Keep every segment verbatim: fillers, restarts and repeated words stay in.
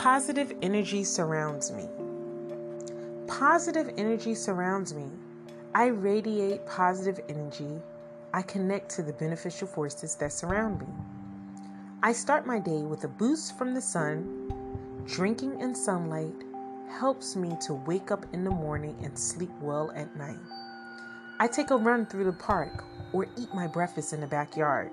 Positive energy surrounds me. Positive energy surrounds me. I radiate positive energy. I connect to the beneficial forces that surround me. I start my day with a boost from the sun. Drinking in sunlight helps me to wake up in the morning and sleep well at night. I take a run through the park or eat my breakfast in the backyard.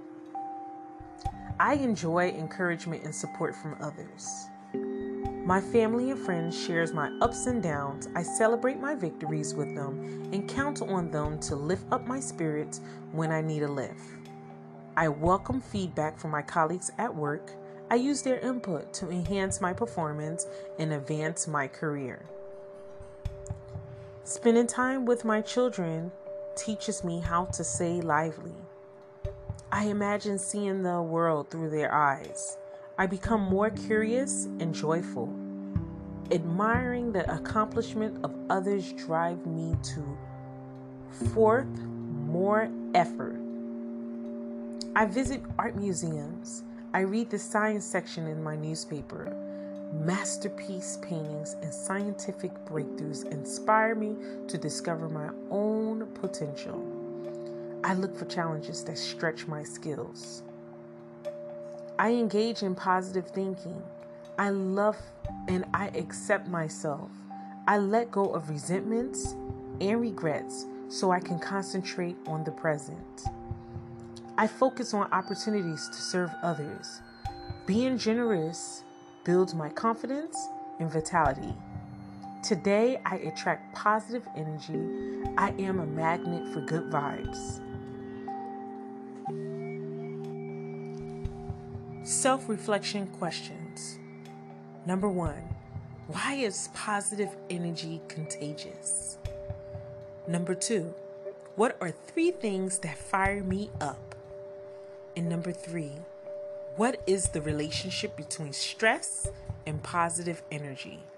I enjoy encouragement and support from others. My family and friends shares my ups and downs. I celebrate my victories with them and count on them to lift up my spirits when I need a lift. I welcome feedback from my colleagues at work. I use their input to enhance my performance and advance my career. Spending time with my children teaches me how to stay lively. I imagine seeing the world through their eyes. I become more curious and joyful. Admiring the accomplishment of others drive me to forth more effort. I visit art museums. I read the science section in my newspaper. Masterpiece paintings and scientific breakthroughs inspire me to discover my own potential. I look for challenges that stretch my skills. I engage in positive thinking. I love and I accept myself. I let go of resentments and regrets so I can concentrate on the present. I focus on opportunities to serve others. Being generous builds my confidence and vitality. Today, I attract positive energy. I am a magnet for good vibes. Self-reflection questions. Number one, why is positive energy contagious? Number two, what are three things that fire me up? And number three, what is the relationship between stress and positive energy?